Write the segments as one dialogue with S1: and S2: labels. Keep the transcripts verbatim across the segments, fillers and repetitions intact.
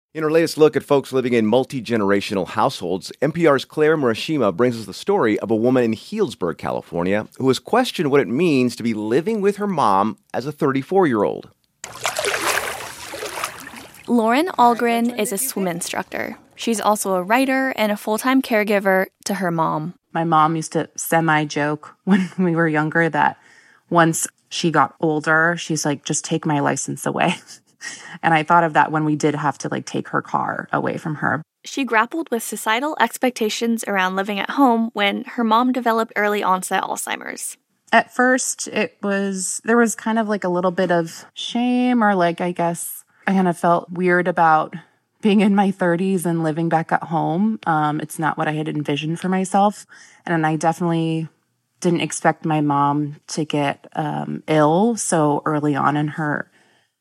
S1: In her latest look at folks living in multi-generational households, N P R's Claire Murashima brings us the story of a woman in Healdsburg, California, who has questioned what it means to be living with her mom as a thirty-four-year-old.
S2: Lauren Algren is a swim instructor. She's also a writer and a full-time caregiver to her mom.
S3: My mom used to semi-joke when we were younger that once she got older, she's like, just take my license away. And I thought of that when we did have to like take her car away from her.
S2: She grappled with societal expectations around living at home when her mom developed early onset Alzheimer's.
S3: At first, it was, there was kind of like a little bit of shame, or like, I guess I kind of felt weird about being in my thirties and living back at home. Um, it's not what I had envisioned for myself. And I definitely didn't expect my mom to get um, ill so early on in her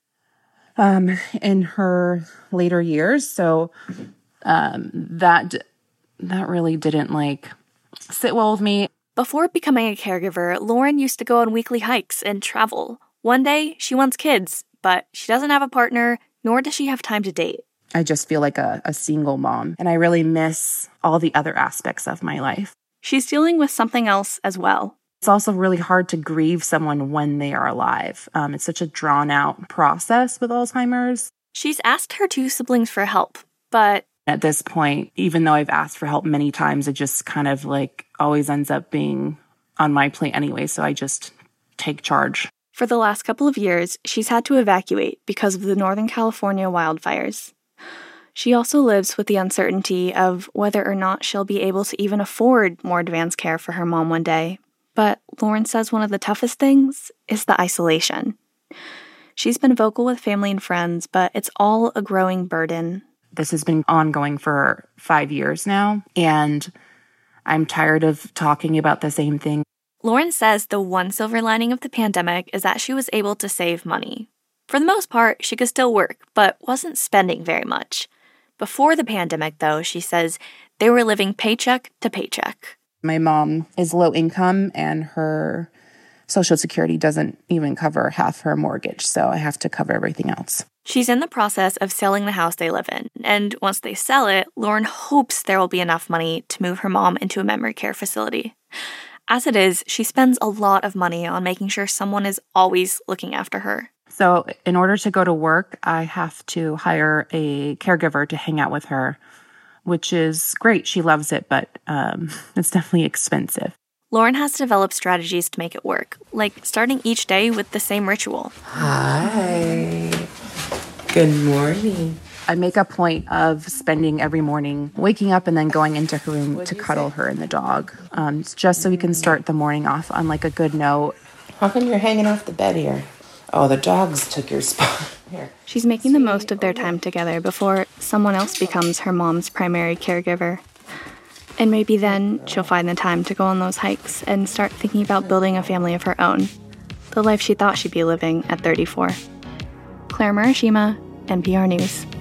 S3: Um, in her later years. So, um, that, that really didn't like sit well with me.
S2: Before becoming a caregiver, Lauren used to go on weekly hikes and travel. One day, she wants kids, but she doesn't have a partner, nor does she have time to date.
S3: I just feel like a, a single mom, and I really miss all the other aspects of my life.
S2: She's dealing with something else as well.
S3: It's also really hard to grieve someone when they are alive. Um, it's such a drawn-out process with Alzheimer's.
S2: She's asked her two siblings for help, but
S3: at this point, even though I've asked for help many times, it just kind of like always ends up being on my plate anyway, so I just take charge.
S2: For the last couple of years, she's had to evacuate because of the Northern California wildfires. She also lives with the uncertainty of whether or not she'll be able to even afford more advanced care for her mom one day. But Lauren says one of the toughest things is the isolation. She's been vocal with family and friends, but it's all a growing burden.
S3: This has been ongoing for five years now, and I'm tired of talking about the same thing.
S2: Lauren says the one silver lining of the pandemic is that she was able to save money. For the most part, she could still work, but wasn't spending very much. Before the pandemic, though, she says they were living paycheck to paycheck.
S3: My mom is low income, and her Social Security doesn't even cover half her mortgage, so I have to cover everything else.
S2: She's in the process of selling the house they live in, and once they sell it, Lauren hopes there will be enough money to move her mom into a memory care facility. As it is, she spends a lot of money on making sure someone is always looking after her.
S3: So in order to go to work, I have to hire a caregiver to hang out with her, which is great. She loves it, but um, it's definitely expensive.
S2: Lauren has developed strategies to make it work, like starting each day with the same ritual.
S4: Hi. Good morning.
S3: I make a point of spending every morning waking up and then going into her room to cuddle her and the dog, um, just so we can start the morning off on like a good note.
S4: How come you're hanging off the bed here? Oh, the dogs took your spot. Here.
S2: She's making the most of their time together before someone else becomes her mom's primary caregiver. And maybe then she'll find the time to go on those hikes and start thinking about building a family of her own, the life she thought she'd be living at thirty-four. Claire Murashima, N P R News.